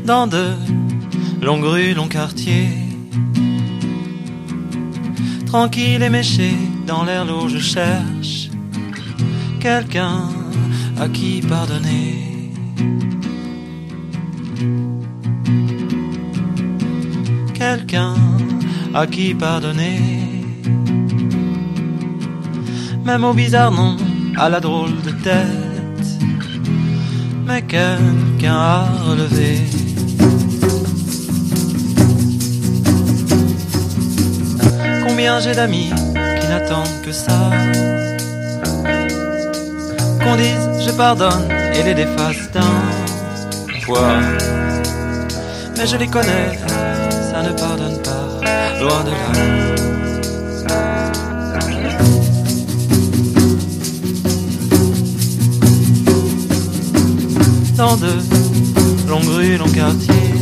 dans de longues rues, longs quartiers. Tranquille et méché, dans l'air lourd je cherche quelqu'un à qui pardonner. Quelqu'un à qui pardonner. Même au bizarre nom, à la drôle de tête, mais quelqu'un à relever. Combien j'ai d'amis qui n'attendent que ça, qu'on dise je pardonne et les défasse d'un poids. Mais je les connais, ça ne pardonne pas, loin de là. Dans de longues rues, longs quartiers,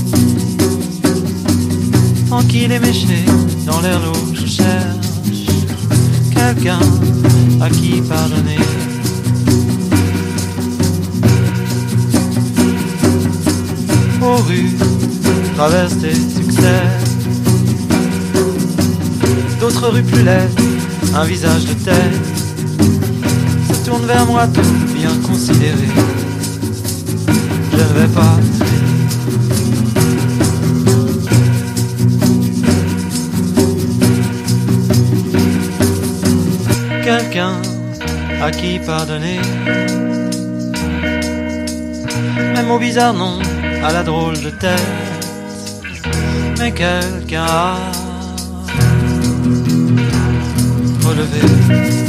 tranquille et méché, dans l'air lourd je cherche quelqu'un à qui pardonner. Aux rues traversent des succès, d'autres rues plus laides, un visage de tête se tourne vers moi tout bien considéré. Je ne vais pas quelqu'un à qui pardonner, même au bizarre nom, à la drôle de tête, mais quelqu'un à relever.